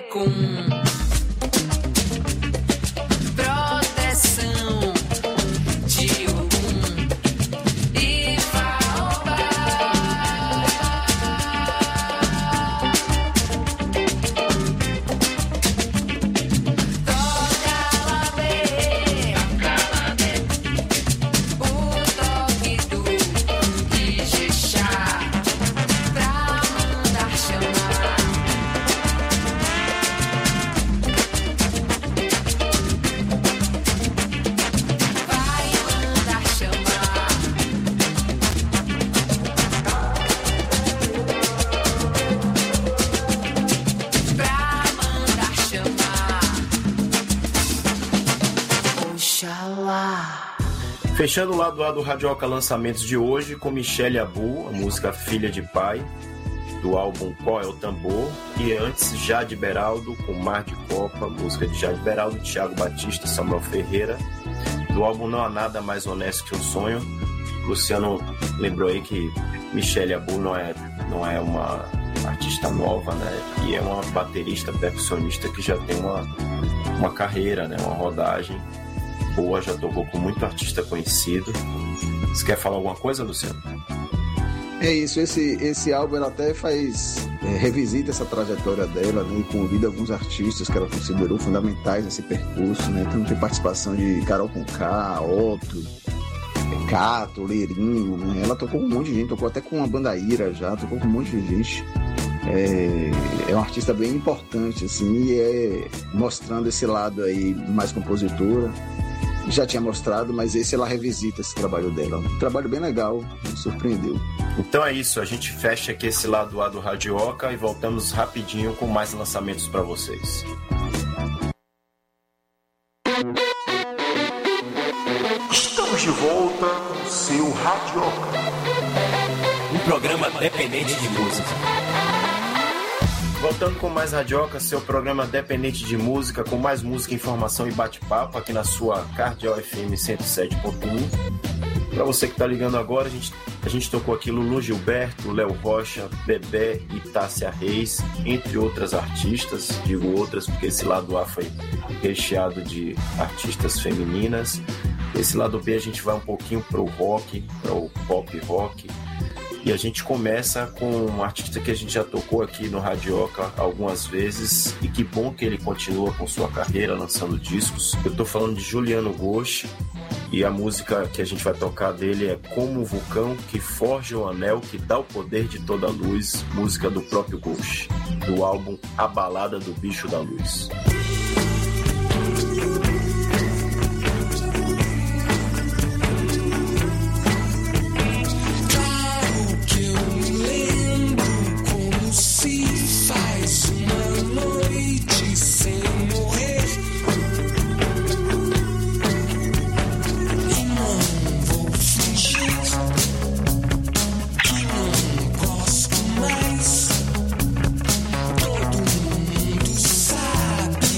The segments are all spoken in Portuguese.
com proteção de Ogum e Faobá. Toca Labê, o toque do Ijexá pra mandar chamar. Vai mandar chamar. Pra mandar chamar. Oxalá. Fechando o lado A do Radioca Lançamentos de hoje com Michelle Abu, a música Filha de Pai, do álbum Qual é o Tambor, e antes Jade Beraldo com Mar de Copa, música de Jade Beraldo, Thiago Batista e Samuel Ferreira, do álbum Não Há Nada Mais Honesto que um Sonho. Luciano lembrou aí que Michelle Abu não é uma artista nova, né? E é uma baterista, percussionista que já tem uma carreira, né? Uma rodagem boa, já tocou com muito artista conhecido. Você quer falar alguma coisa, Luciano? É isso, esse álbum ela até revisita essa trajetória dela, né, e convida alguns artistas que ela considerou fundamentais nesse percurso, né? Então tem participação de Carol Conká, Otto, Cato, Leirinho, né? Ela tocou com um monte de gente, tocou até com a banda Ira já, tocou com um monte de gente. É uma artista bem importante, assim, e mostrando esse lado aí mais compositora. Já tinha mostrado, mas ela revisita esse trabalho dela. Um trabalho bem legal, me surpreendeu. Então é isso, a gente fecha aqui esse lado A do Radioca e voltamos rapidinho com mais lançamentos para vocês. Estamos de volta com o seu Radioca. Um programa dependente de música. Voltando com mais Radioca, seu programa dependente de música, com mais música, informação e bate-papo aqui na sua Cardio FM 107.1. Para você que está ligando agora, a gente tocou aqui Lulu Gilberto, Léo Rocha, Bebé e Tássia Reis, entre outras artistas. Digo outras porque esse lado A foi recheado de artistas femininas. Esse lado B a gente vai um pouquinho para o rock, para o pop rock. E a gente começa com um artista que a gente já tocou aqui no Radioca algumas vezes, e que bom que ele continua com sua carreira lançando discos. Eu tô falando de Juliano Ghost, e a música que a gente vai tocar dele é Como um Vulcão que Forja o Anel que Dá o Poder de Toda a Luz, música do próprio Ghost, do álbum A Balada do Bicho da Luz. Todo mundo sabe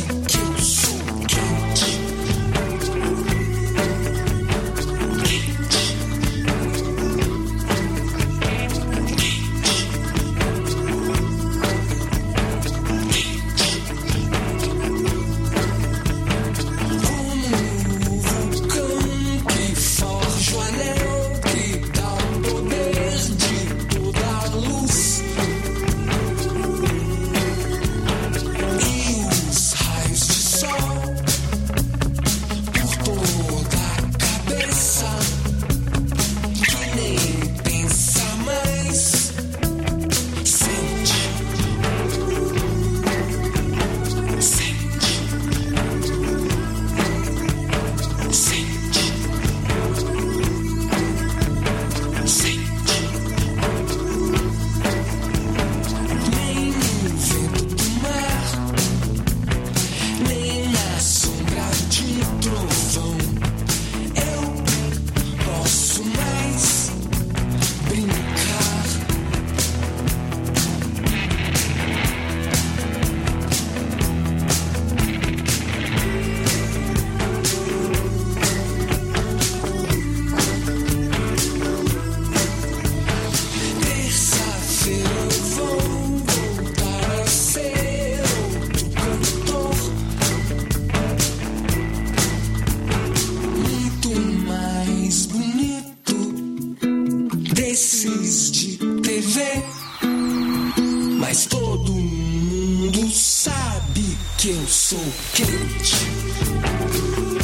sabe que eu sou quente.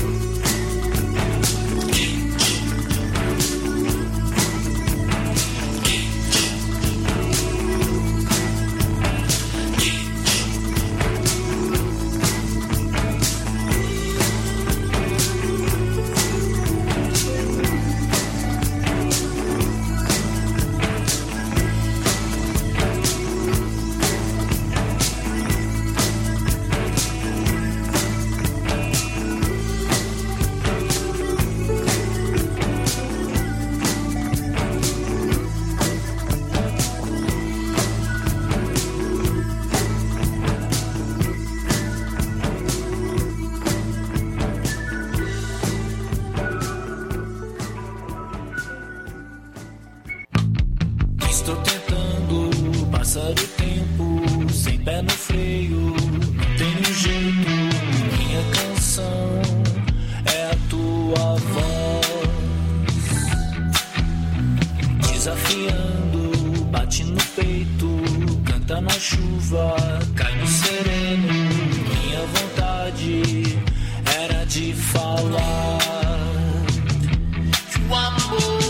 Estou tentando passar o tempo sem pé no freio, não tenho jeito. Minha canção é a tua voz, desafiando, bate no peito, canta na chuva, cai no sereno. Minha vontade era de falar que o amor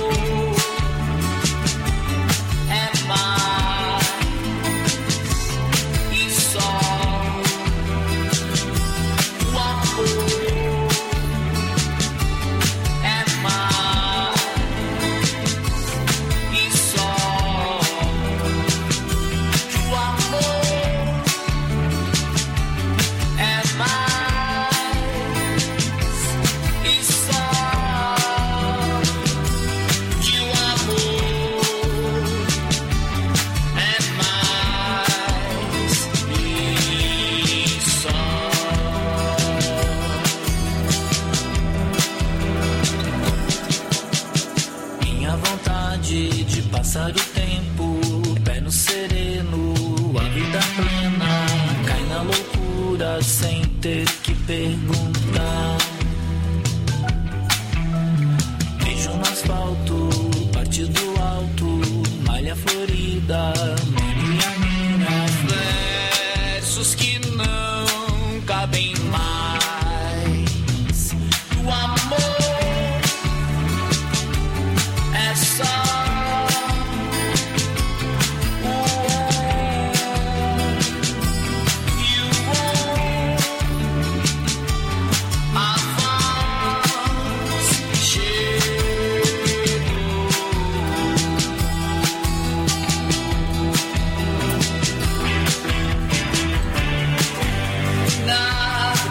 passar o tempo, pé no sereno, a vida plena, cai na loucura sem ter que perguntar. Beijo no asfalto, parte do alto, malha florida, minha mina, versos que não cabem mais. O amor é só Nah.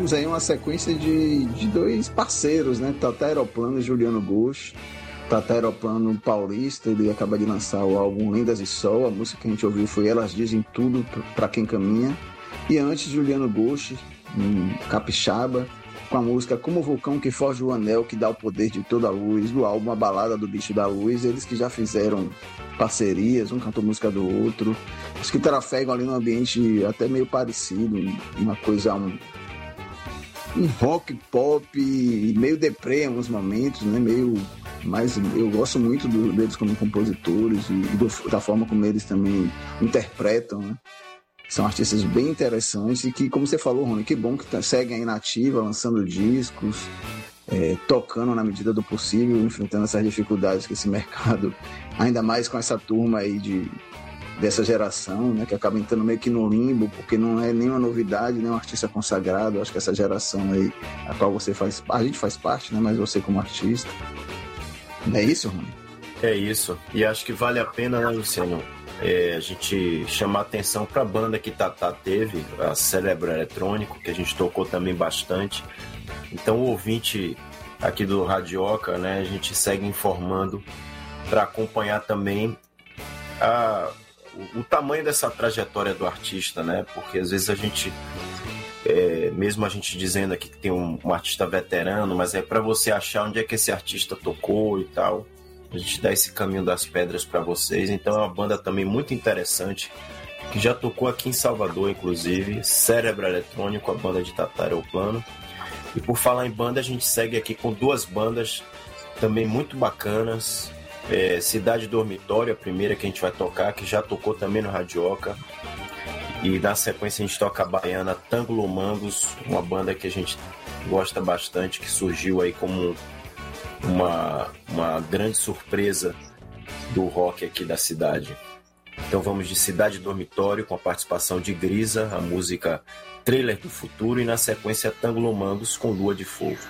tivemos aí uma sequência de dois parceiros, né? Tata Aeroplano e Juliano Ghost. Tata Aeroplano paulista, ele acaba de lançar o álbum Lendas e Sol. A música que a gente ouviu foi Elas Dizem Tudo Pra Quem Caminha. E antes, Juliano Ghost, capixaba, com a música Como o Vulcão que Forja o Anel, que dá o poder de toda a luz, do álbum A Balada do Bicho da Luz. Eles que já fizeram parcerias, um cantou música do outro, os que trafegam ali num ambiente até meio parecido, uma coisa, um rock pop meio deprê em alguns momentos, né? Mas eu gosto muito deles como compositores e da forma como eles também interpretam, né? São artistas bem interessantes e que, como você falou, Rony, que bom que seguem aí na ativa, lançando discos, tocando na medida do possível, enfrentando essas dificuldades que esse mercado, ainda mais com essa turma aí dessa geração, né, que acaba entrando meio que no limbo, porque não é nenhuma novidade, nem um artista consagrado. Acho que essa geração aí, a qual a gente faz parte, né, mas você como artista. Não é isso, Rony? É isso. E acho que vale a pena, né, Luciano, a gente chamar atenção para a banda que Tatá teve, a Cérebro Eletrônico, que a gente tocou também bastante. Então, o ouvinte aqui do Radioca, né, a gente segue informando para acompanhar também o tamanho dessa trajetória do artista, né? Porque às vezes a gente, mesmo a gente dizendo aqui que tem um artista veterano, mas é para você achar onde é que esse artista tocou e tal. A gente dá esse caminho das pedras para vocês. Então é uma banda também muito interessante, que já tocou aqui em Salvador, inclusive, Cérebro Eletrônico, a banda de Tata Aeroplano. E por falar em banda, a gente segue aqui com duas bandas também muito bacanas. Cidade Dormitório, a primeira que a gente vai tocar, que já tocou também no Radioca. E na sequência a gente toca a baiana Tangolomangos, uma banda que a gente gosta bastante, que surgiu aí como uma grande surpresa do rock aqui da cidade. Então vamos de Cidade Dormitório, com a participação de Grisa, a música Trailer do Futuro, e na sequência Tangolomangos com Lua de Fogo.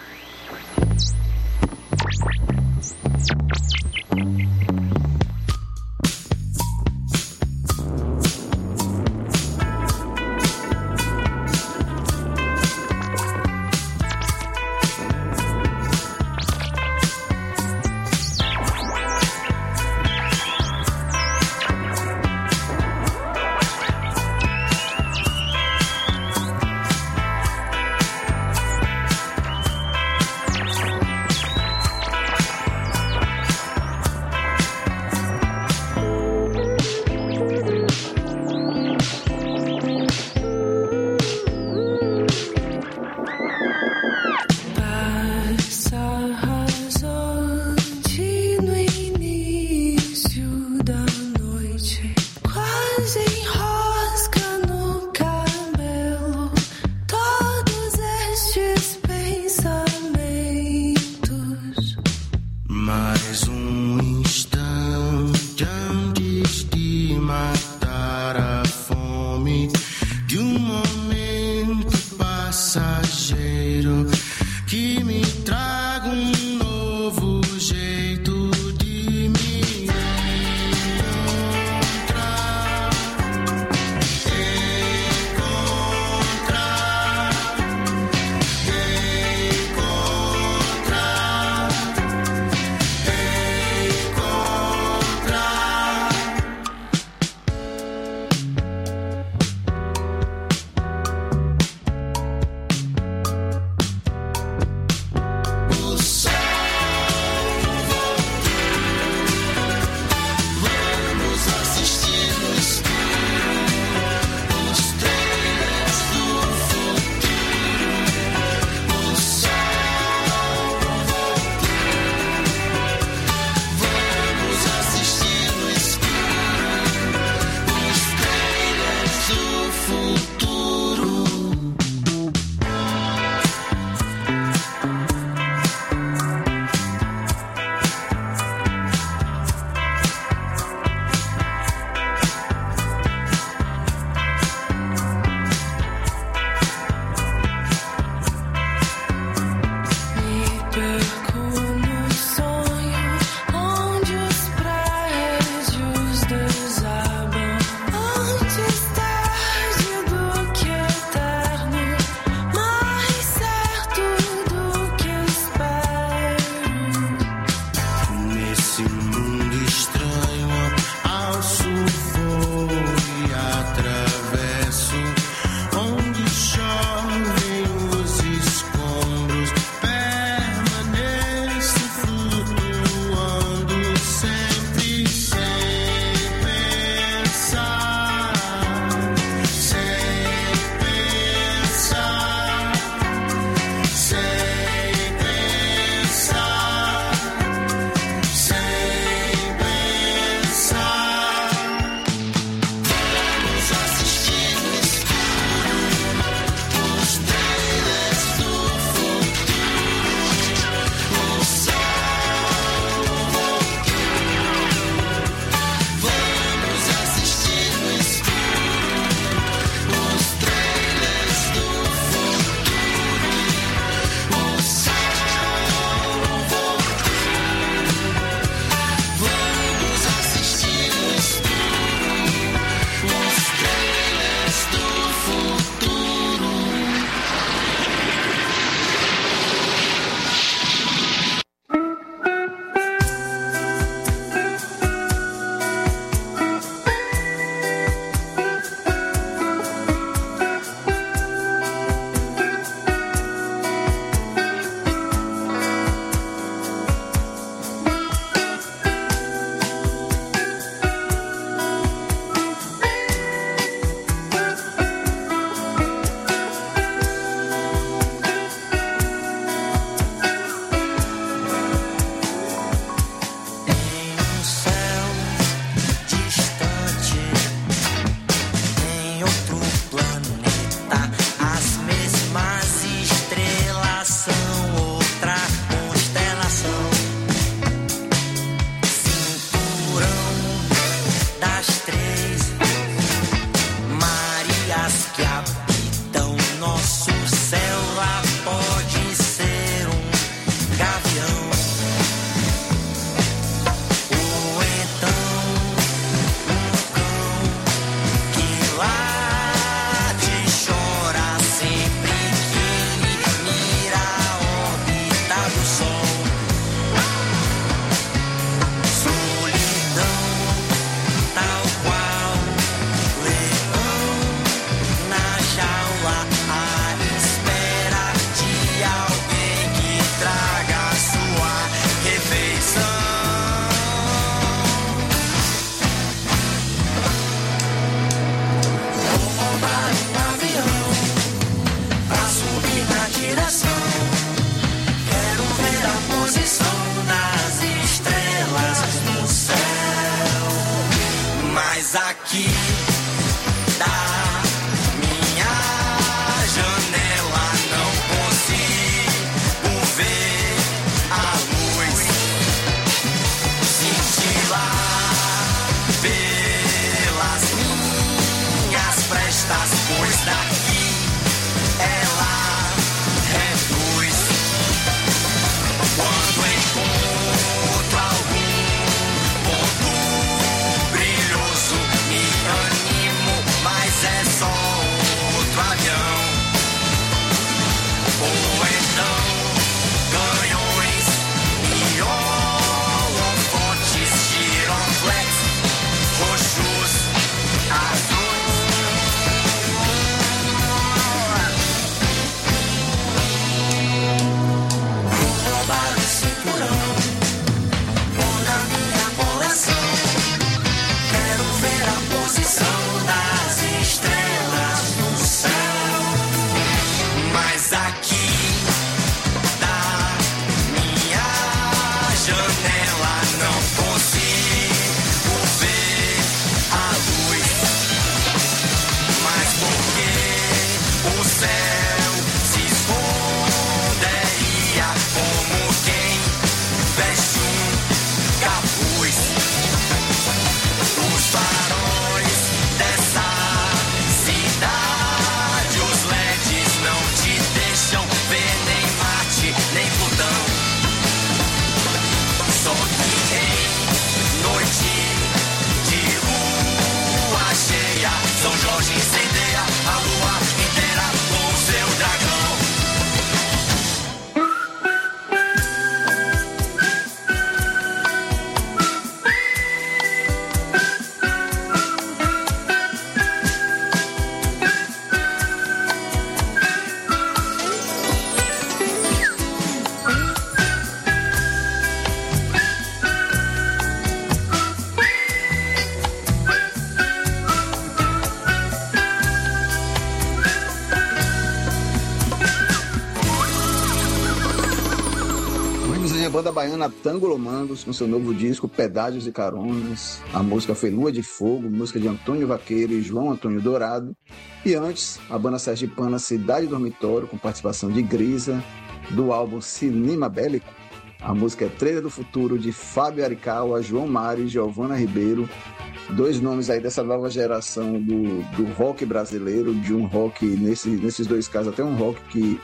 banda baiana Tangolomangos, com seu novo disco Pedágios e Caronas. A música foi Lua de Fogo, música de Antônio Vaqueiro e João Antônio Dourado. E antes, a banda sergipana Cidade Dormitório, com participação de Grisa, do álbum Cinema Bélico. A música é Trilha do Futuro, de Fábio Arikawa, João Mário e Giovana Ribeiro. 2 nomes aí dessa nova geração do rock brasileiro, de um rock, nesses 2 casos, até um rock que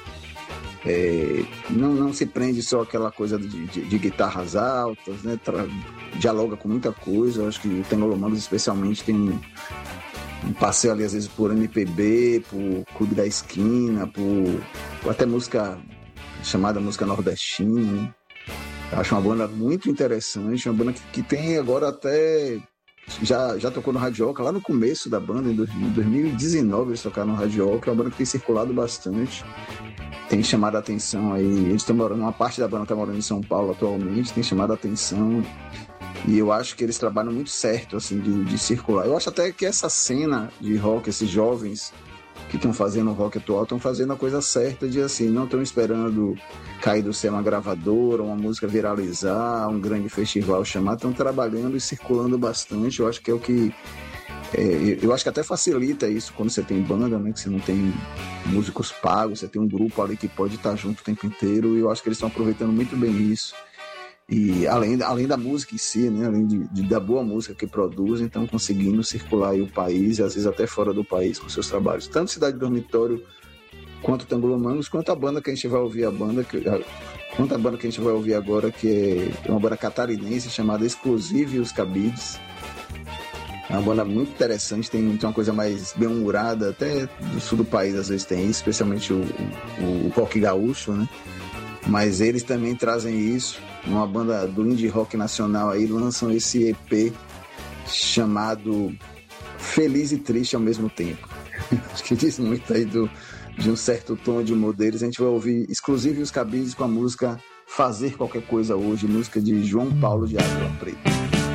não se prende só aquela coisa de guitarras altas, né? Dialoga com muita coisa. Eu acho que o Tangolomangos especialmente tem um passeio ali às vezes por MPB, por Clube da Esquina, por até música chamada música nordestina, né? Eu acho uma banda muito interessante, uma banda que tem agora até... Já tocou no Radioca lá no começo da banda, em 2019 eles tocaram no Radioca. É uma banda que tem circulado bastante, tem chamado a atenção aí. Eles estão morando, uma parte da banda está morando em São Paulo atualmente, tem chamado a atenção. E eu acho que eles trabalham muito certo, assim, de circular. Eu acho até que essa cena de rock, esses jovens que estão fazendo o rock atual, estão fazendo a coisa certa de, assim, não estão esperando cair do céu uma gravadora, uma música viralizar, um grande festival chamar, estão trabalhando e circulando bastante. Eu acho que é o que... eu acho que até facilita isso quando você tem banda, né? Que você não tem músicos pagos, você tem um grupo ali que pode estar junto o tempo inteiro, e eu acho que eles estão aproveitando muito bem isso. E além da música em si, né? Além da boa música que produzem, estão conseguindo circular aí o país, e às vezes até fora do país, com seus trabalhos. Tanto Cidade Dormitório, quanto Tangolomangos, quanto a banda que a gente vai ouvir quanto a banda que a gente vai ouvir agora, que é uma banda catarinense chamada Exclusive e os Cabides. É uma banda muito interessante, tem uma coisa mais bem-humorada, até do sul do país às vezes tem isso, especialmente o rock gaúcho, né? Mas eles também trazem isso. Uma banda do indie rock nacional aí lançam esse EP chamado Feliz e Triste ao Mesmo Tempo. Acho que diz muito aí de um certo tom de humor deles. A gente vai ouvir Exclusive os Cabides com a música Fazer Qualquer Coisa Hoje, música de João Paulo de Água Preta.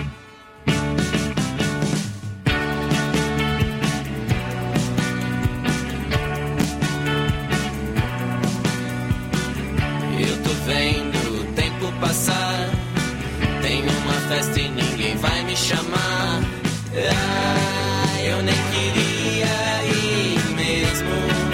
Festa e ninguém vai me chamar. Eu nem queria ir mesmo.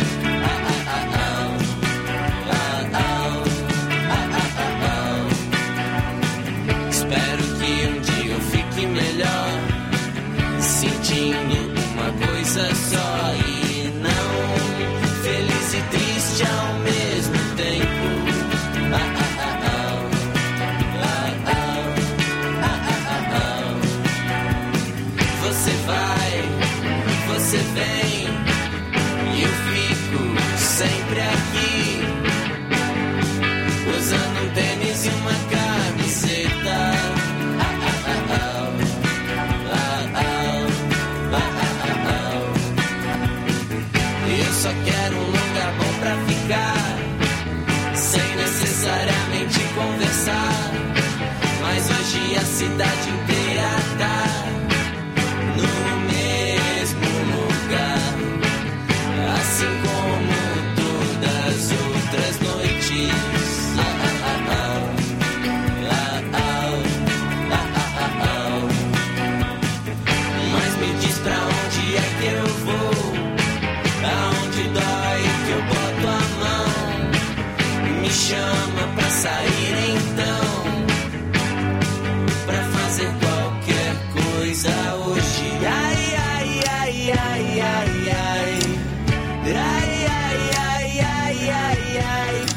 Espero que um dia eu fique melhor, sentindo uma coisa só e não feliz e triste ao mesmo tempo. Você vem e eu fico sempre aqui, usando um tênis e uma camiseta. Eu só quero um lugar bom pra ficar, sem necessariamente conversar. Mas hoje a cidade inteira tá no mesmo lugar, assim como todas as outras noites. Mas me diz pra onde é que eu vou, aonde dói que eu boto a mão. Me chama pra sair então, pra fazer qualquer coisa hoje. Ai, ai, ai, ai, ai, ai. Ai, ai, ai, ai, ai, ai.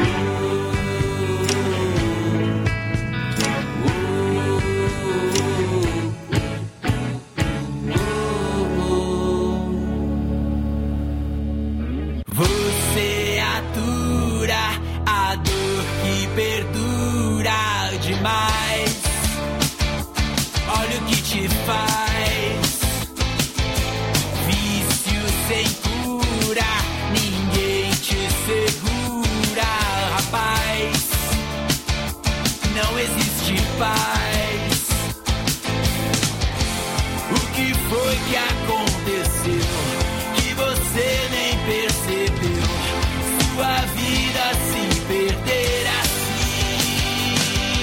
Você atura a dor que perdura demais. Olha o que te faz. Vício sem cura, ninguém te segura, rapaz. Não existe paz. O que foi que aconteceu que você nem percebeu? Sua vida se perder assim.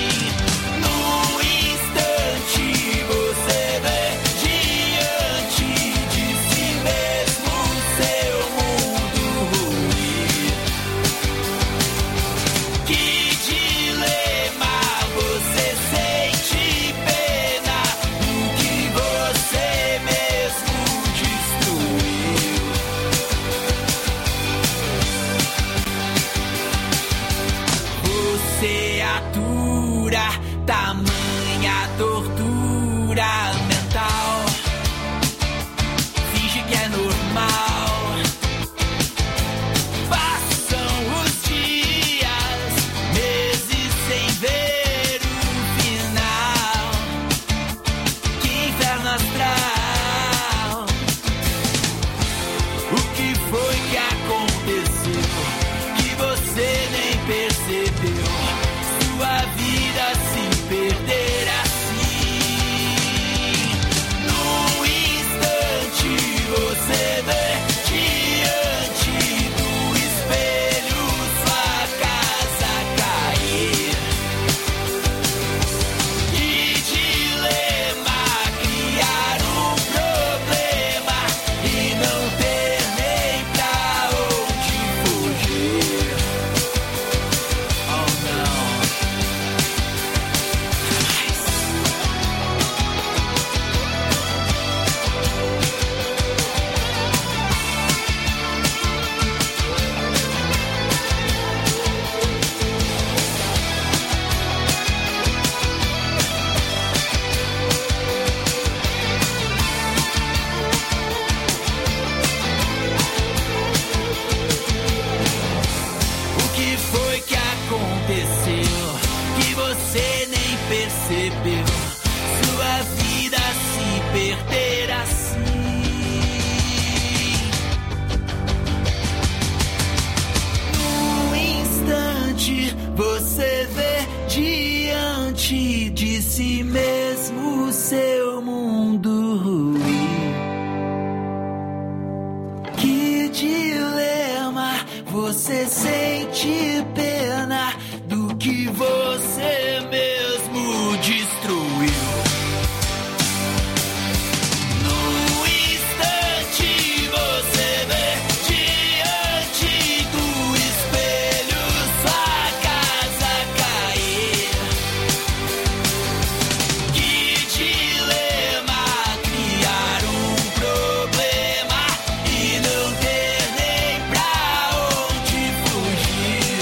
concebeu sua vida se perder assim. Num instante você vê diante de si mesmo seu mundo ruim. Que dilema, você sente pena do que você mesmo destruiu. No instante você vê diante do espelho sua casa cair. Que dilema, criar um problema e não ter nem pra onde fugir.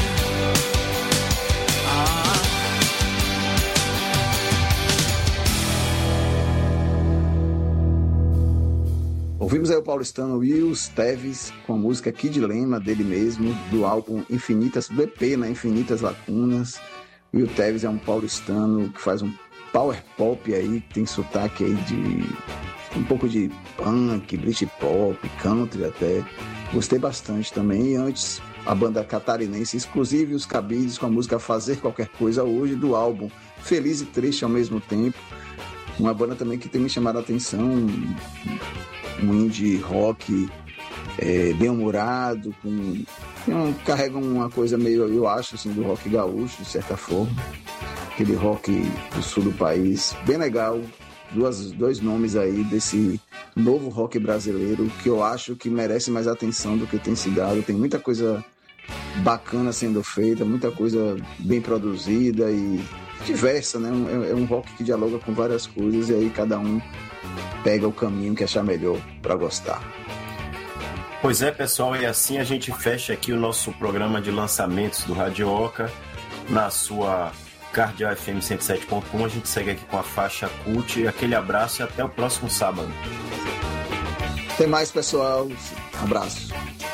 Ouvimos aí o paulistano Will Teves com a música Que Dilema, dele mesmo, do álbum Infinitas, do EP, né? Infinitas Lacunas. Will Teves é um paulistano que faz um power pop aí, que tem sotaque aí de um pouco de punk, britpop, country até. Gostei bastante também. E antes, a banda catarinense Exclusive Os Cabides com a música Fazer Qualquer Coisa Hoje, do álbum Feliz e Triste ao mesmo tempo. Uma banda também que tem me chamado a atenção, um indie rock bem humorado, carrega uma coisa meio, eu acho, assim, do rock gaúcho, de certa forma. Aquele rock do sul do país, bem legal. Dois nomes aí desse novo rock brasileiro que eu acho que merece mais atenção do que tem se dado. Tem muita coisa bacana sendo feita, muita coisa bem produzida e diversa, né? É um rock que dialoga com várias coisas e aí cada um pega o caminho que achar melhor para gostar. Pois é, pessoal, e assim a gente fecha aqui o nosso programa de lançamentos do Radioca na sua Cardeal FM 107.1. A gente segue aqui com a faixa Cult. Aquele abraço e até o próximo sábado. Até mais, pessoal. Abraço.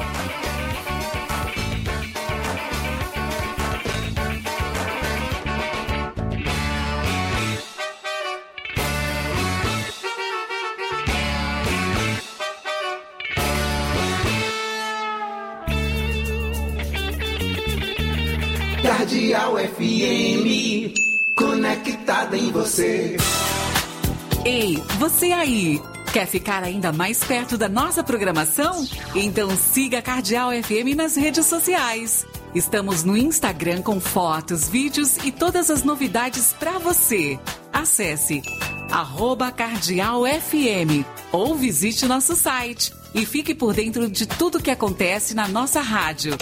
Cardeal FM, conectada em você. Ei, você aí, quer ficar ainda mais perto da nossa programação? Então siga a Cardeal FM nas redes sociais. Estamos no Instagram com fotos, vídeos e todas as novidades para você. Acesse @CardealFM ou visite nosso site e fique por dentro de tudo que acontece na nossa rádio.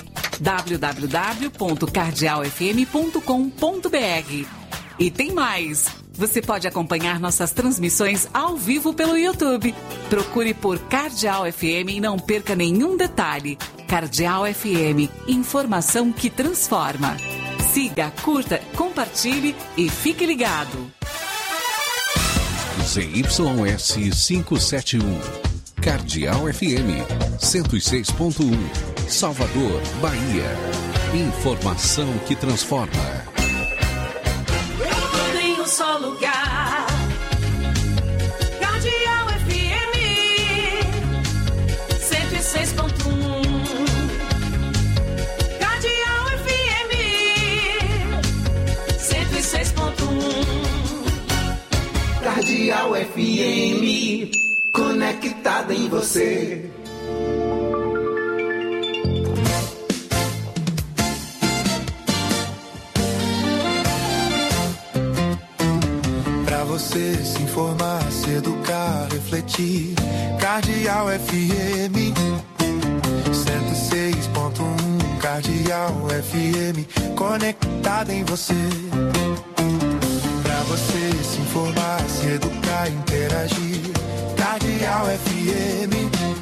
www.cardealfm.com.br. E tem mais! Você pode acompanhar nossas transmissões ao vivo pelo YouTube. Procure por Cardeal FM e não perca nenhum detalhe. Cardeal FM, informação que transforma. Siga, curta, compartilhe e fique ligado. ZYS 571, Cardeal FM 106.1, Salvador, Bahia. Informação que transforma. Tudo em um só lugar. Cardeal FM 106.1. Cardeal FM 106.1. Cardeal FM, conectada em você. Pra você se informar, se educar, refletir. Cardeal FM 106.1. Cardeal FM, conectada em você. Pra você se informar, se educar, interagir. Cardeal FM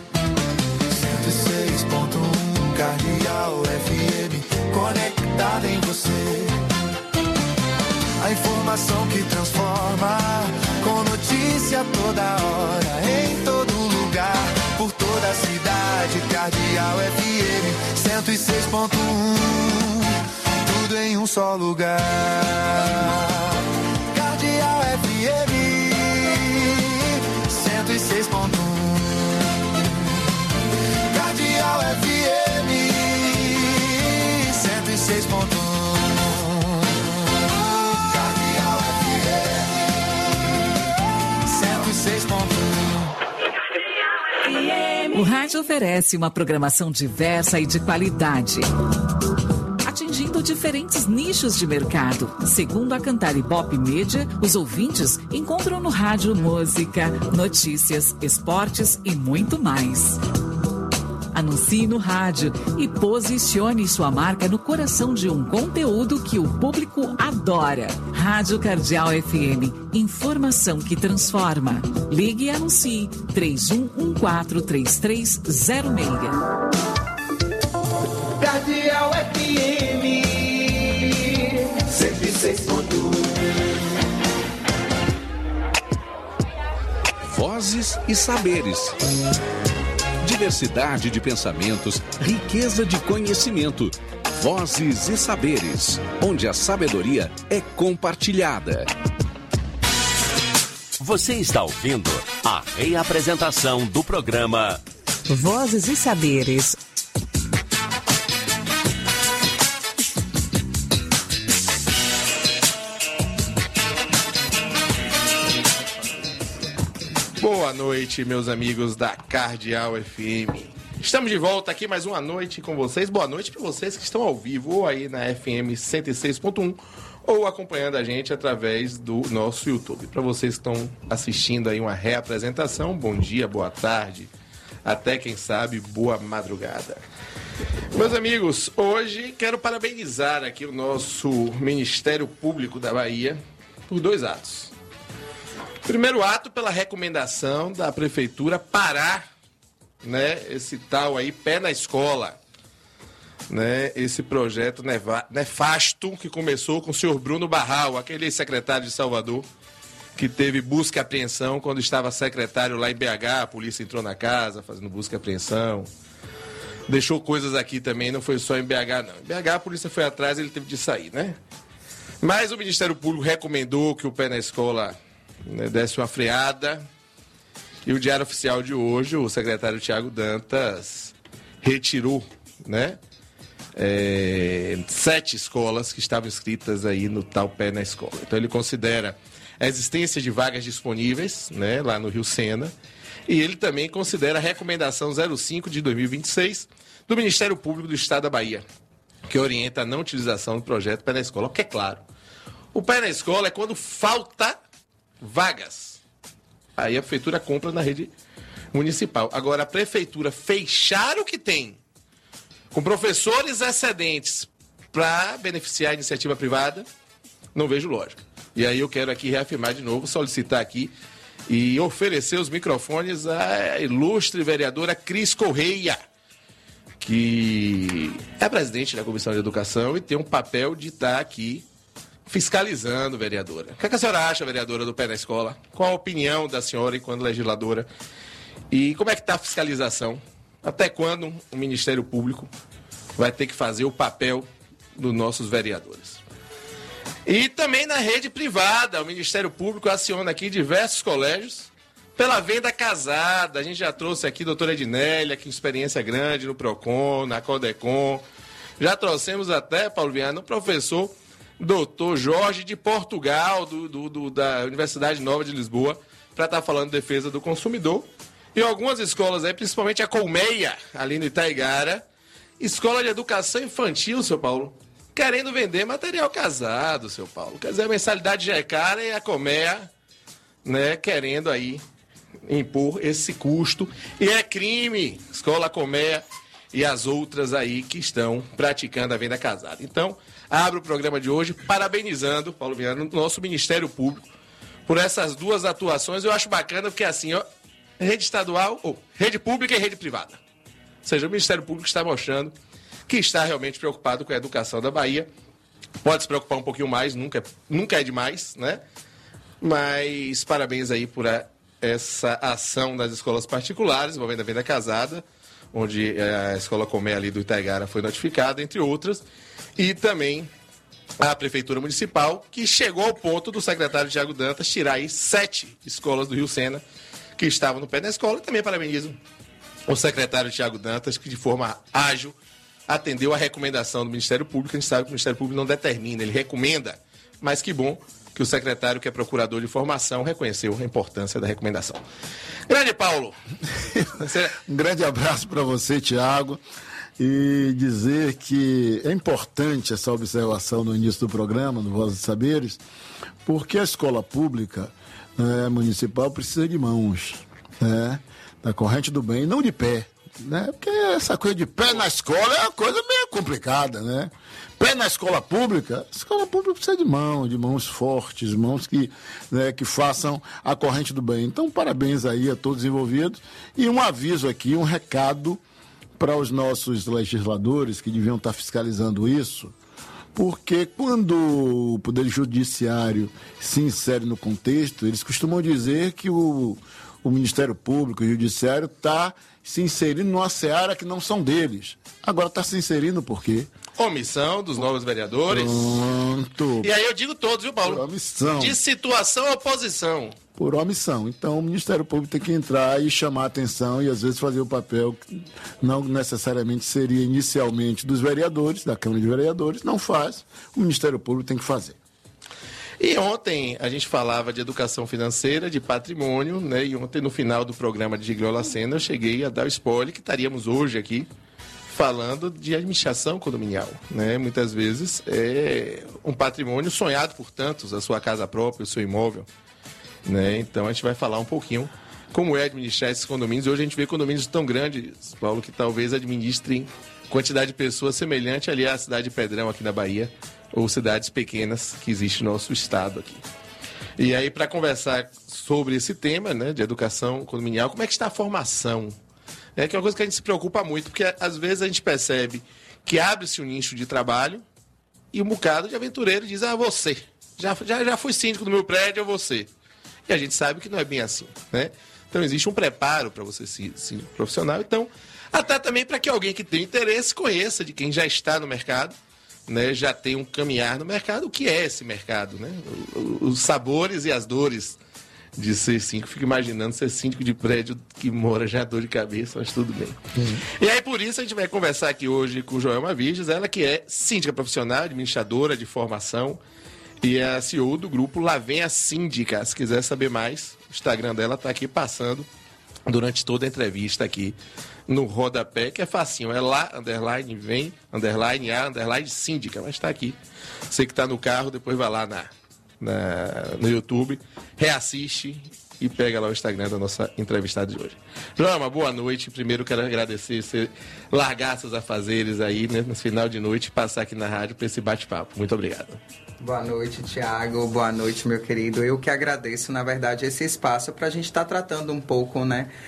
106.1. Cardeal FM, conectada em você. A informação que transforma, com notícia toda hora, em todo lugar, por toda a cidade. Cardeal FM 106.1. Tudo em um só lugar. Cardeal 106.1. Cardeal FM 106.1. Cardeal FM 106.1. O rádio oferece uma programação diversa e de qualidade, atingindo diferentes nichos de mercado. Segundo a Cantar Ibope Media, os ouvintes encontram no rádio música, notícias, esportes e muito mais. Anuncie no rádio e posicione sua marca no coração de um conteúdo que o público adora. Rádio Cardeal FM, informação que transforma. Ligue e anuncie 31143306. Cardeal FM 106.1. Vozes e saberes. Diversidade de pensamentos, riqueza de conhecimento. Vozes e saberes, onde a sabedoria é compartilhada. Você está ouvindo a reapresentação do programa Vozes e Saberes. Boa noite, meus amigos da Cardeal FM. Estamos de volta aqui mais uma noite com vocês. Boa noite para vocês que estão ao vivo ou aí na FM 106.1 ou acompanhando a gente através do nosso YouTube. Para vocês que estão assistindo aí uma reapresentação, bom dia, boa tarde, até quem sabe, boa madrugada. Meus amigos, hoje quero parabenizar aqui o nosso Ministério Público da Bahia por 2 atos. Primeiro ato, pela recomendação da Prefeitura parar, né, esse tal aí, pé na escola, né, esse projeto nefasto que começou com o senhor Bruno Barral, aquele secretário de Salvador, que teve busca e apreensão quando estava secretário lá em BH, a polícia entrou na casa fazendo busca e apreensão, deixou coisas aqui também, não foi só em BH não. Em BH a polícia foi atrás, ele teve de sair, né? Mas o Ministério Público recomendou que o pé na escola, né, desse uma freada, e o Diário Oficial de hoje, o secretário Tiago Dantas retirou, né, 7 escolas que estavam inscritas aí no tal pé na escola. Então ele considera a existência de vagas disponíveis, né, lá no Rio Sena, e ele também considera a recomendação 05 de 2026 do Ministério Público do Estado da Bahia, que orienta a não utilização do projeto pé na escola. Porque é claro, o pé na escola é quando falta vagas. Aí a prefeitura compra na rede municipal. Agora, a prefeitura fechar o que tem com professores excedentes para beneficiar a iniciativa privada, não vejo lógica. E aí eu quero aqui reafirmar de novo, solicitar aqui e oferecer os microfones à ilustre vereadora Cris Correia, que é presidente da Comissão de Educação e tem um papel de estar aqui fiscalizando, vereadora. O que a senhora acha, vereadora, do pé na escola? Qual a opinião da senhora enquanto legisladora? E como é que está a fiscalização? Até quando o Ministério Público vai ter que fazer o papel dos nossos vereadores? E também na rede privada, o Ministério Público aciona aqui diversos colégios pela venda casada. A gente já trouxe aqui a doutora Ednélia, que tem experiência grande no PROCON, na CODECON. Já trouxemos até, Paulo Viana, o professor Dr. Jorge de Portugal, da Universidade Nova de Lisboa, para estar falando de defesa do consumidor. E algumas escolas aí, principalmente a Colmeia, ali no Itaigara, escola de educação infantil, seu Paulo, querendo vender material casado, seu Paulo. Quer dizer, a mensalidade já é cara e a Colmeia, né, querendo aí impor esse custo. E é crime, escola Colmeia e as outras aí que estão praticando a venda casada. Então, abro o programa de hoje parabenizando, Paulo Viana, o nosso Ministério Público por essas 2 atuações. Eu acho bacana porque assim, ó, rede estadual, rede pública e rede privada. Ou seja, o Ministério Público está mostrando que está realmente preocupado com a educação da Bahia. Pode se preocupar um pouquinho mais, nunca é demais, né? Mas parabéns aí por essa ação das escolas particulares, envolvendo a venda casada, onde a escola Comé ali do Itaigara foi notificada, entre outras, e também a Prefeitura Municipal, que chegou ao ponto do secretário Tiago Dantas tirar aí 7 escolas do Rio Sena, que estavam no pé da escola. E também parabenizo o secretário Tiago Dantas, que de forma ágil atendeu a recomendação do Ministério Público. A gente sabe que o Ministério Público não determina, ele recomenda, mas que bom que o secretário, que é procurador de formação, reconheceu a importância da recomendação. Grande Paulo! Um grande abraço para você, Tiago, e dizer que é importante essa observação no início do programa, no Vozes e Saberes, porque a escola pública municipal precisa de mãos, da corrente do bem, não de pé, porque essa coisa de pé na escola é uma coisa meio complicada, Pé na escola pública, a escola pública precisa de mãos fortes, mãos que façam a corrente do bem. Então, parabéns aí a todos os envolvidos. E um aviso aqui, um recado para os nossos legisladores que deviam estar fiscalizando isso, porque quando o Poder Judiciário se insere no contexto, eles costumam dizer que o Ministério Público, o Judiciário, está se inserindo numa seara que não são deles. Agora está se inserindo por quê? Omissão dos novos vereadores. Pronto. E aí eu digo todos, viu, Paulo? Por omissão. De situação à oposição. Por omissão. Então o Ministério Público tem que entrar e chamar a atenção e às vezes fazer o papel que não necessariamente seria inicialmente dos vereadores, da Câmara de Vereadores, não faz. O Ministério Público tem que fazer. E ontem a gente falava de educação financeira, de patrimônio, E ontem no final do programa de Gigliola Sena eu cheguei a dar o spoiler que estaríamos hoje aqui falando de administração condominial, Muitas vezes é um patrimônio sonhado por tantos, a sua casa própria, o seu imóvel, Então a gente vai falar um pouquinho como é administrar esses condomínios. Hoje a gente vê condomínios tão grandes, Paulo, que talvez administrem quantidade de pessoas semelhante ali à cidade de Pedrão aqui na Bahia, ou cidades pequenas que existe no nosso estado aqui. E aí, para conversar sobre esse tema, de educação condominial, como é que está a formação? Que é uma coisa que a gente se preocupa muito, porque às vezes a gente percebe que abre-se um nicho de trabalho e um bocado de aventureiro diz, você, já fui síndico do meu prédio, é você. E a gente sabe que não é bem assim, Então existe um preparo para você ser síndico profissional, então até também para que alguém que tem interesse conheça de quem já está no mercado, já tem um caminhar no mercado, o que é esse mercado, Os sabores e as dores de ser síndico. Fico imaginando ser síndico de prédio que mora já dor de cabeça, mas tudo bem. E aí, por isso, a gente vai conversar aqui hoje com Joelma Virges, ela que é síndica profissional, administradora de formação e é a CEO do grupo Lá Vem a Síndica. Se quiser saber mais, o Instagram dela está aqui passando durante toda a entrevista aqui no rodapé, que é facinho, é lá, underline, vem, underline, a, underline, síndica, mas está aqui. Você que está no carro, depois vai lá no YouTube, reassiste e pega lá o Instagram da nossa entrevistada de hoje. Joelma, boa noite. Primeiro quero agradecer você largar seus afazeres aí, no final de noite, passar aqui na rádio para esse bate-papo. Muito obrigado. Boa noite, Tiago. Boa noite, meu querido. Eu que agradeço, na verdade, esse espaço para a gente estar tratando um pouco,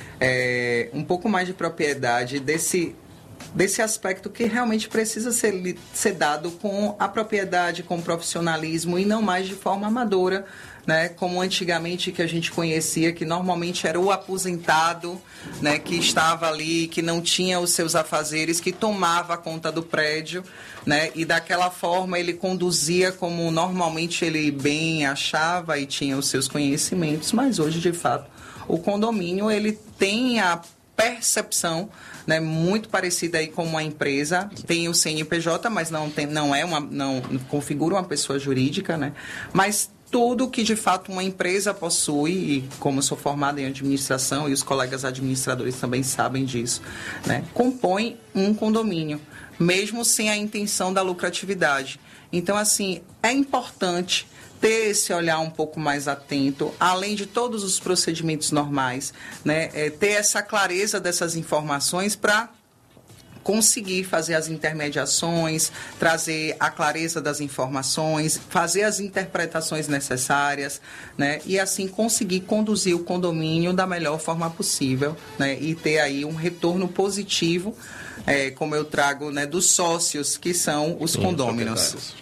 um pouco mais de propriedade desse aspecto que realmente precisa ser dado com a propriedade, com o profissionalismo e não mais de forma amadora, como antigamente que a gente conhecia, que normalmente era o aposentado, que estava ali, que não tinha os seus afazeres, que tomava conta do prédio, e daquela forma ele conduzia como normalmente ele bem achava e tinha os seus conhecimentos, mas hoje, de fato, o condomínio ele tem a percepção muito parecida aí com uma empresa, tem o CNPJ, mas não configura uma pessoa jurídica, mas tudo que de fato uma empresa possui, e como eu sou formada em administração e os colegas administradores também sabem disso, compõe um condomínio, mesmo sem a intenção da lucratividade. Então, assim, é importante ter esse olhar um pouco mais atento, além de todos os procedimentos normais, ter essa clareza dessas informações para conseguir fazer as intermediações, trazer a clareza das informações, fazer as interpretações necessárias, e assim conseguir conduzir o condomínio da melhor forma possível, e ter aí um retorno positivo, como eu trago, dos sócios, que são os condôminos.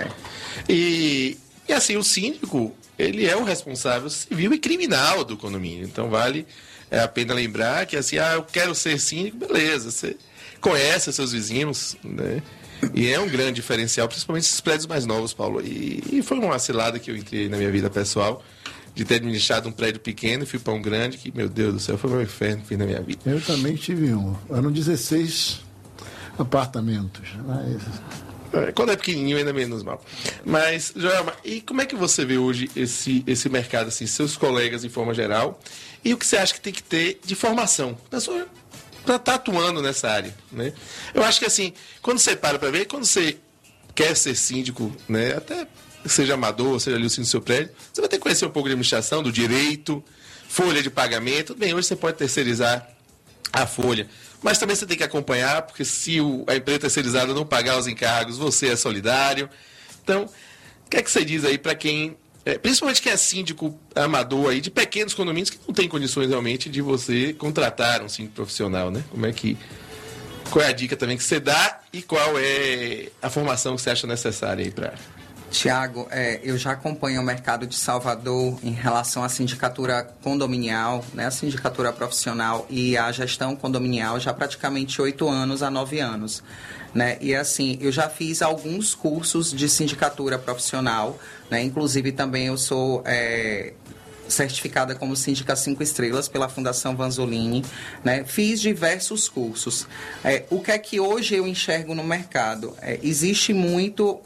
E assim, o síndico, ele é o responsável civil e criminal do condomínio. Então, vale a pena lembrar que, assim, eu quero ser síndico, beleza, você conhece seus vizinhos, E é um grande diferencial, principalmente esses prédios mais novos, Paulo. E foi uma cilada que eu entrei na minha vida pessoal, de ter administrado um prédio pequeno e fui para um grande, que, meu Deus do céu, foi um inferno que fiz na minha vida. Eu também tive um. Eram 16 apartamentos. Mas... Quando é pequenininho, ainda menos mal. Mas, Joelma, e como é que você vê hoje esse mercado, assim, seus colegas em forma geral, e o que você acha que tem que ter de formação? Pessoa para estar atuando nessa área, né? Eu acho que, assim, quando você para ver, quando você quer ser síndico, né, até seja amador, seja ali o síndico do seu prédio, você vai ter que conhecer um pouco de administração, do direito, folha de pagamento. Bem, hoje você pode terceirizar a folha, mas também você tem que acompanhar, porque se a empresa terceirizada não pagar os encargos, você é solidário. Então, o que é que você diz aí para quem, principalmente quem é síndico amador aí, de pequenos condomínios que não tem condições realmente de você contratar um síndico profissional, né? Qual é a dica também que você dá e qual é a formação que você acha necessária aí para... Tiago, eu já acompanho o mercado de Salvador em relação à sindicatura condominial, né, a sindicatura profissional e a gestão condominial já há praticamente 8 anos a 9 anos. Né? E assim, eu já fiz alguns cursos de sindicatura profissional, né? Inclusive também eu sou... certificada como síndica 5 estrelas pela Fundação Vanzolini, né? Fiz diversos cursos. O que é que hoje eu enxergo no mercado? Existe muito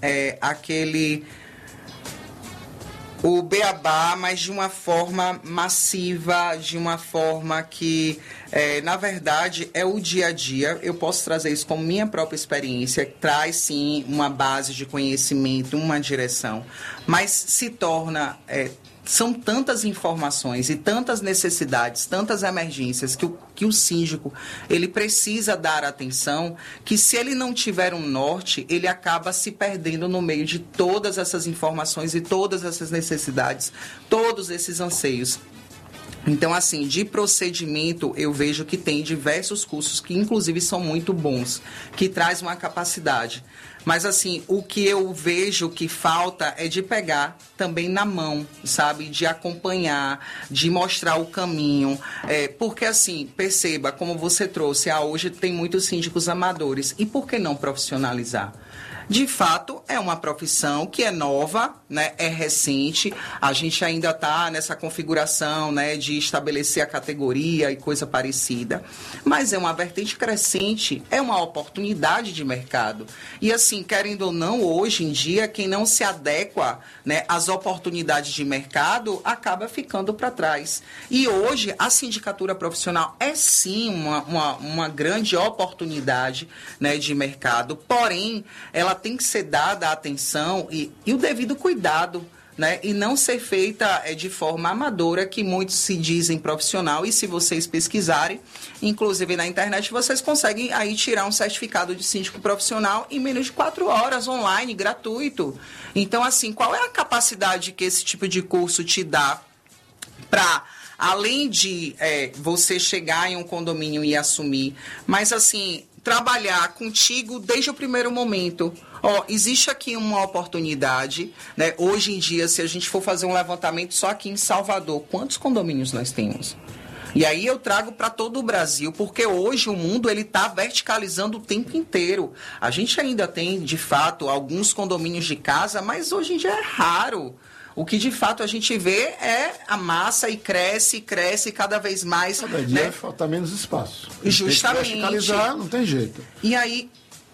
o beabá, mas de uma forma massiva, de uma forma que, na verdade, é o dia a dia. Eu posso trazer isso como minha própria experiência, traz sim uma base de conhecimento, uma direção, mas se torna... São tantas informações e tantas necessidades, tantas emergências que o síndico ele precisa dar atenção, que se ele não tiver um norte, ele acaba se perdendo no meio de todas essas informações e todas essas necessidades, todos esses anseios. Então, assim, de procedimento, eu vejo que tem diversos cursos que, inclusive, são muito bons, que traz uma capacidade. Mas, assim, o que eu vejo que falta é de pegar também na mão, sabe? De acompanhar, de mostrar o caminho. Porque, assim, perceba, como você trouxe, hoje tem muitos síndicos amadores. E por que não profissionalizar? De fato, é uma profissão que é nova, né? É recente. A gente ainda está nessa configuração, né, de estabelecer a categoria e coisa parecida. Mas é uma vertente crescente, é uma oportunidade de mercado. E assim, querendo ou não, hoje em dia, quem não se adequa, né, às oportunidades de mercado acaba ficando para trás. E hoje, a sindicatura profissional é sim uma grande oportunidade, né, de mercado. Porém, ela tem que ser dada a atenção e o devido cuidado, né? E não ser feita de forma amadora, que muitos se dizem profissional, e se vocês pesquisarem, inclusive na internet, vocês conseguem aí tirar um certificado de síndico profissional em menos de 4 horas, online, gratuito. Então, assim, qual é a capacidade que esse tipo de curso te dá para... Além de você chegar em um condomínio e assumir, mas assim, trabalhar contigo desde o primeiro momento. Existe aqui uma oportunidade, né? Hoje em dia, se a gente for fazer um levantamento só aqui em Salvador, quantos condomínios nós temos? E aí eu trago para todo o Brasil, porque hoje o mundo está verticalizando o tempo inteiro. A gente ainda tem, de fato, alguns condomínios de casa, mas hoje em dia é raro. O que de fato a gente vê é a massa e cresce cada vez mais. Cada dia falta menos espaço. Justamente. Tem que verticalizar, não tem jeito. E aí,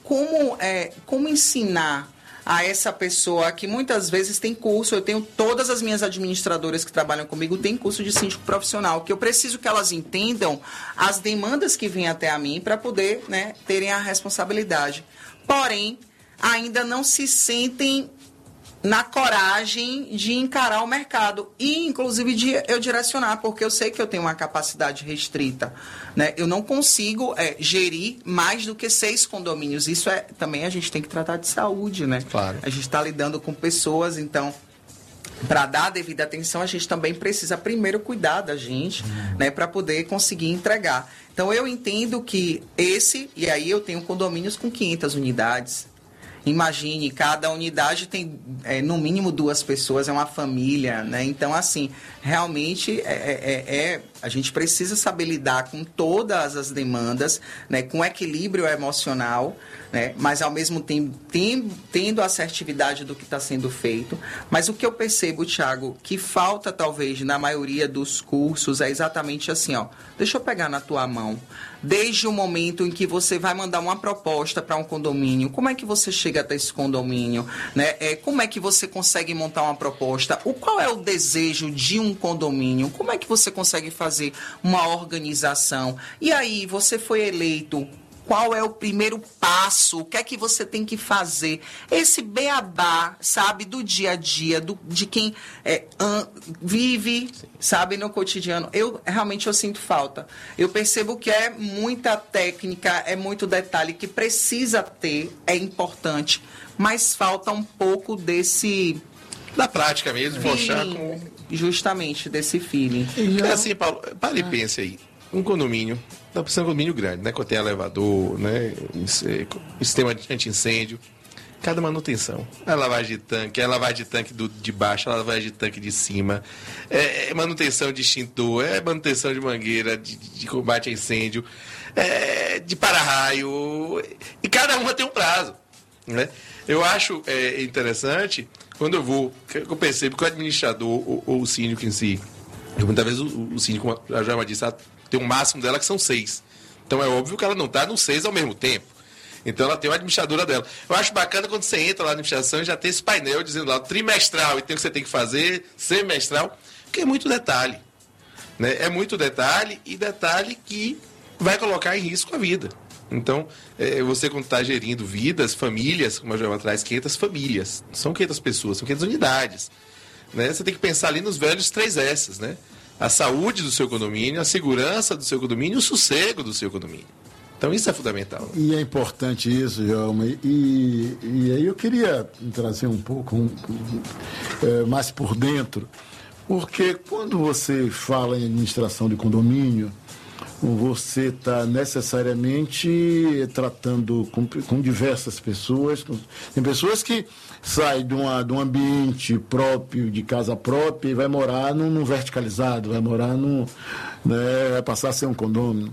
como ensinar a essa pessoa que muitas vezes tem curso, eu tenho todas as minhas administradoras que trabalham comigo, tem curso de síndico profissional, que eu preciso que elas entendam as demandas que vêm até a mim para poder, né, terem a responsabilidade. Porém, ainda não se sentem na coragem de encarar o mercado e, inclusive, de eu direcionar, porque eu sei que eu tenho uma capacidade restrita, né? Eu não consigo gerir mais do que 6 condomínios. Isso também a gente tem que tratar de saúde, né? Claro. A gente está lidando com pessoas, então, para dar a devida atenção, a gente também precisa primeiro cuidar da gente, né? Para poder conseguir entregar. Então, eu entendo que e aí eu tenho condomínios com 500 unidades. Imagine, cada unidade tem no mínimo 2 pessoas, é uma família, né? Então, assim, realmente a gente precisa saber lidar com todas as demandas, né? Com equilíbrio emocional, né? Mas ao mesmo tempo tendo a assertividade do que está sendo feito. Mas o que eu percebo, Thiago, que falta talvez na maioria dos cursos é exatamente assim, ó. Deixa eu pegar na tua mão. Desde o momento em que você vai mandar uma proposta para um condomínio, como é que você chega até esse condomínio, né? Como é que você consegue montar uma proposta? Qual é o desejo de um condomínio? Como é que você consegue fazer uma organização? E aí, você foi eleito. Qual é o primeiro passo? O que é que você tem que fazer? Esse beabá, sabe, do dia a dia, de quem vive, sabe, no cotidiano. Eu sinto falta. Eu percebo que é muita técnica, é muito detalhe que precisa ter, é importante, mas falta um pouco desse... Da prática mesmo, poxa, com... Justamente, desse feeling. É assim, Paulo, para e pense aí. Um condomínio, dá para ser um condomínio grande, né? Tem elevador, né? Sistema anti-incêndio, cada manutenção. É lavagem de tanque de baixo, é lavagem de tanque de cima, é manutenção de extintor, é manutenção de mangueira, de combate a incêndio, de para-raio, e cada uma tem um prazo, né? Eu acho interessante, quando eu percebo que o administrador ou o síndico em si, muitas vezes o síndico, como a Joelma disse, tem um máximo dela que são 6. Então é óbvio que ela não está nos 6 ao mesmo tempo. Então ela tem uma administradora dela. Eu acho bacana quando você entra lá na administração e já tem esse painel dizendo lá trimestral e tem o que você tem que fazer, semestral, porque é muito detalhe. Né? É muito detalhe e detalhe que vai colocar em risco a vida. Então, você quando está gerindo vidas, famílias, como a Joelma traz, 500 famílias. Não são 500 pessoas, são 500 unidades. Né? Você tem que pensar ali nos velhos 3 S's, né? A saúde do seu condomínio, a segurança do seu condomínio e o sossego do seu condomínio. Então isso é fundamental. E é importante isso, Joelma. E aí eu queria trazer um pouco mais por dentro, porque quando você fala em administração de condomínio, você está necessariamente tratando com diversas pessoas. Tem pessoas que saem de um ambiente próprio, de casa própria, e vai morar num verticalizado, vai morar vai passar a ser um condomínio.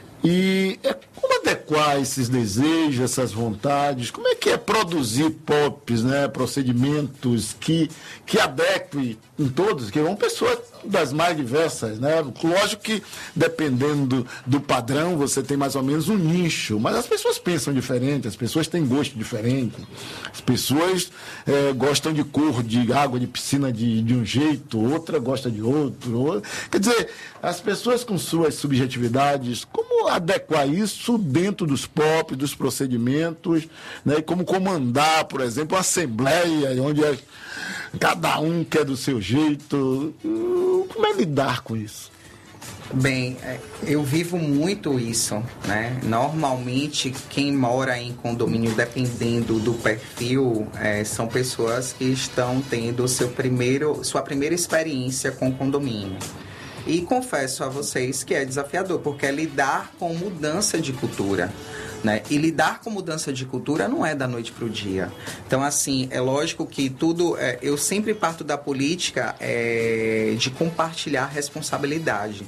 E como adequar esses desejos, essas vontades? Como é que é produzir POPs, né? Procedimentos que adequem em todos, que vão pessoas das mais diversas, né? Lógico que dependendo do padrão você tem mais ou menos um nicho, mas as pessoas pensam diferente, as pessoas têm gosto diferente, as pessoas gostam de cor de água de piscina de um jeito, outra gosta de outro. Quer dizer, as pessoas com suas subjetividades, como adequar isso dentro dos POPs, dos procedimentos, né? E como comandar, por exemplo, uma assembleia onde cada um quer do seu jeito. Como é lidar com isso? Bem, eu vivo muito isso, né? Normalmente, quem mora em condomínio, dependendo do perfil, são pessoas que estão tendo sua primeira experiência com condomínio. E confesso a vocês que é desafiador, porque é lidar com mudança de cultura. Né? E lidar com mudança de cultura não é da noite para o dia. Então, assim, é lógico que tudo... eu sempre parto da política de compartilhar responsabilidade.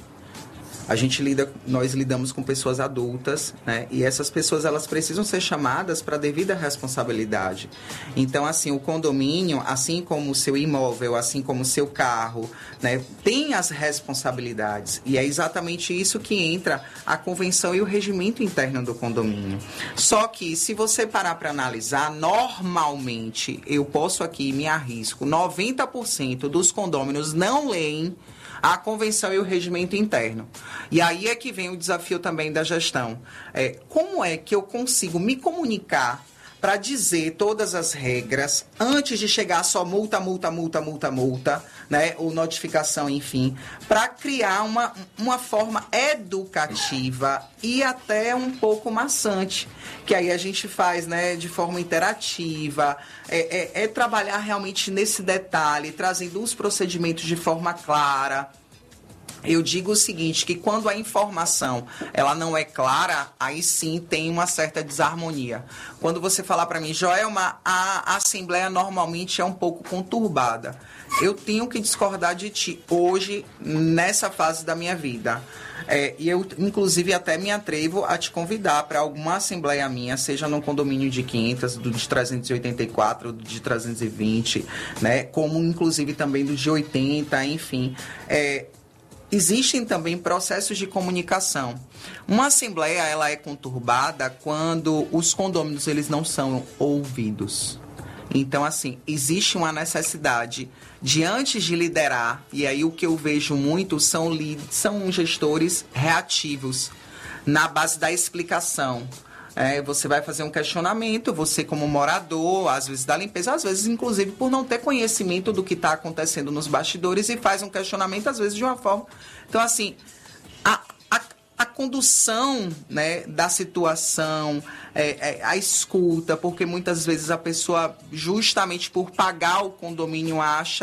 Nós lidamos com pessoas adultas, né? E essas pessoas, elas precisam ser chamadas para a devida responsabilidade. Então, assim, o condomínio, assim como o seu imóvel, assim como o seu carro, né? Tem as responsabilidades. E é exatamente isso que entra a convenção e o regimento interno do condomínio. Só que, se você parar para analisar, normalmente, eu posso aqui, me arrisco, 90% dos condôminos não leem a convenção e o regimento interno. E aí é que vem o desafio também da gestão. Como é que eu consigo me comunicar para dizer todas as regras antes de chegar só multa, né? Ou notificação, enfim, para criar uma forma educativa e até um pouco maçante, que aí a gente faz, né, de forma interativa, trabalhar realmente nesse detalhe, trazendo os procedimentos de forma clara. Eu digo o seguinte, que quando a informação ela não é clara, aí sim tem uma certa desarmonia. Quando você falar para mim, Joelma, a Assembleia normalmente é um pouco conturbada. Eu tenho que discordar de ti hoje, nessa fase da minha vida. E eu, inclusive, até me atrevo a te convidar para alguma Assembleia minha, seja no condomínio de 500, do de 384, do de 320, né? Como, inclusive, também do de 80, enfim. Existem também processos de comunicação. Uma assembleia ela é conturbada quando os condôminos eles não são ouvidos. Então, assim, existe uma necessidade de, antes de liderar, e aí o que eu vejo muito são gestores reativos, na base da explicação. Você vai fazer um questionamento, você como morador, às vezes da limpeza, às vezes inclusive por não ter conhecimento do que está acontecendo nos bastidores e faz um questionamento, às vezes de uma forma... Então, assim, a condução, né, da situação, a escuta, porque muitas vezes a pessoa, justamente por pagar o condomínio,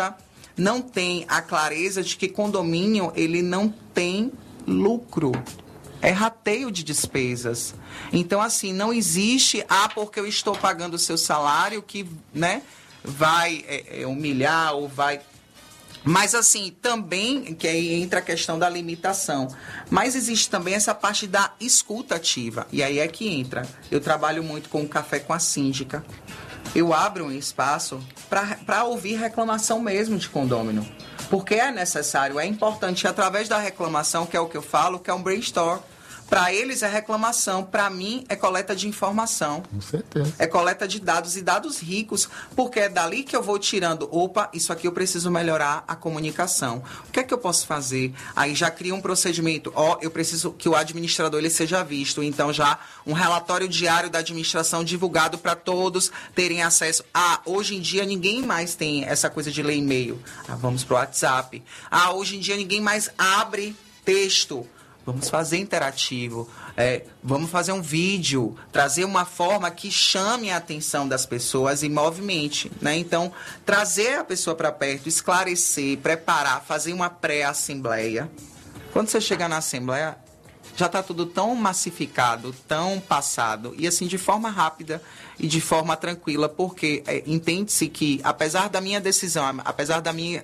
não tem a clareza de que condomínio ele não tem lucro. É rateio de despesas. Então, assim, não existe, porque eu estou pagando o seu salário que, né, vai humilhar ou vai... Mas, assim, também, que aí entra a questão da limitação. Mas existe também essa parte da escuta ativa. E aí é que entra. Eu trabalho muito com o Café com a Síndica. Eu abro um espaço para ouvir reclamação mesmo de condômino. Porque é necessário, é importante, através da reclamação, que é o que eu falo, que é um brainstorm. Para eles é reclamação, para mim é coleta de informação. Com certeza. É coleta de dados e dados ricos, porque é dali que eu vou tirando, isso aqui eu preciso melhorar a comunicação. O que é que eu posso fazer? Aí já cria um procedimento, eu preciso que o administrador ele seja visto, então já um relatório diário da administração divulgado para todos terem acesso. Hoje em dia ninguém mais tem essa coisa de ler e-mail. Vamos pro WhatsApp. Hoje em dia ninguém mais abre texto. Vamos fazer interativo, vamos fazer um vídeo, trazer uma forma que chame a atenção das pessoas e movimente, né? Então, trazer a pessoa para perto, esclarecer, preparar, fazer uma pré-assembleia. Quando você chegar na assembleia, já está tudo tão massificado, tão passado, e assim, de forma rápida e de forma tranquila, porque entende-se que, apesar da minha decisão, apesar da minha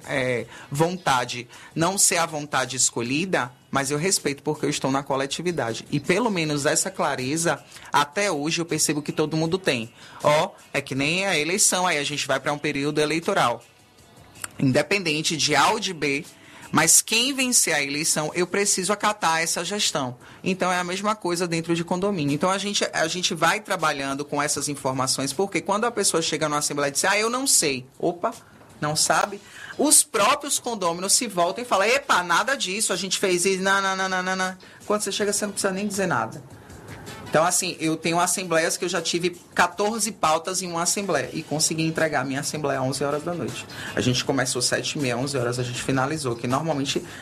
vontade não ser a vontade escolhida, mas eu respeito porque eu estou na coletividade. E pelo menos essa clareza, até hoje, eu percebo que todo mundo tem. É que nem a eleição, aí a gente vai para um período eleitoral. Independente de A ou de B, mas quem vencer a eleição, eu preciso acatar essa gestão. Então, é a mesma coisa dentro de condomínio. Então, a gente vai trabalhando com essas informações, porque quando a pessoa chega numa assembleia e diz, eu não sei. Não sabe? Os próprios condôminos se voltam e falam, nada disso, a gente fez isso, não. Quando você chega, você não precisa nem dizer nada. Então, assim, eu tenho assembleias que eu já tive 14 pautas em uma assembleia e consegui entregar a minha assembleia às 11 horas da noite. A gente começou 7h30, 11 horas, a gente finalizou, que normalmente